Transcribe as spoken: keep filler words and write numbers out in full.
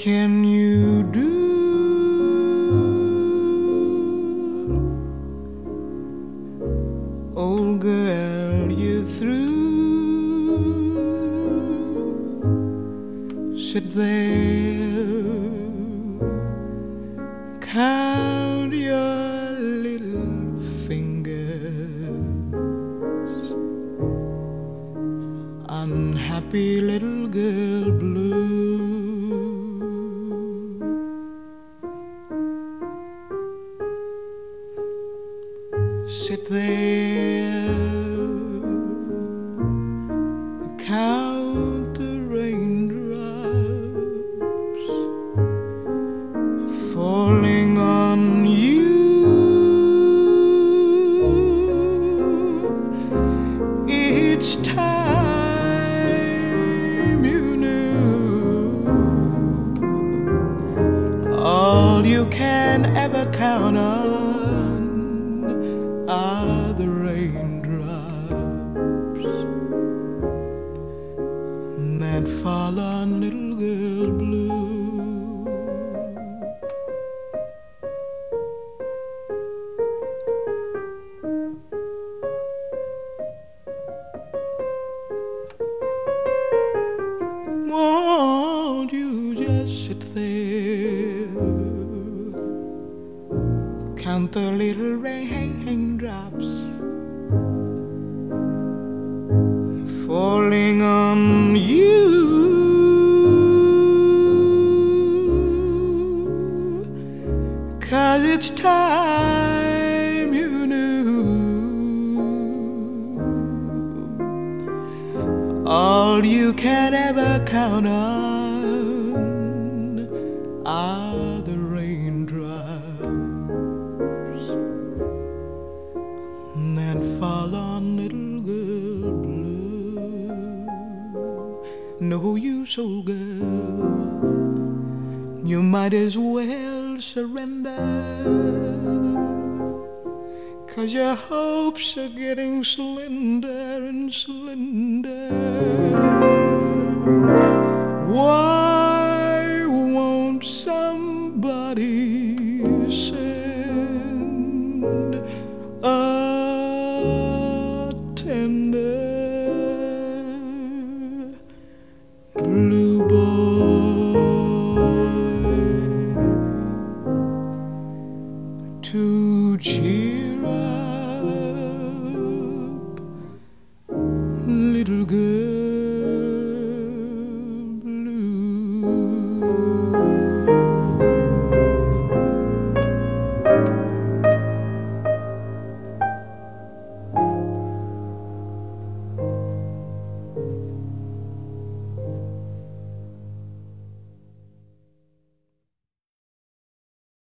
can you do? Old girl, you're through. Sit there, count your little fingers. Unhappy little girl blue. Sit there, count the raindrops falling on you. Each time you knew all you can ever count on are the raindrops that fall on little girl blue. Won't you just sit there, count the little raindrops falling on you. 'Cause it's time you knew all you can ever count on are the raindrops that fall on little girl blue. No use, old girl, you might as well surrender, 'cause your hopes are getting slender and slender. Why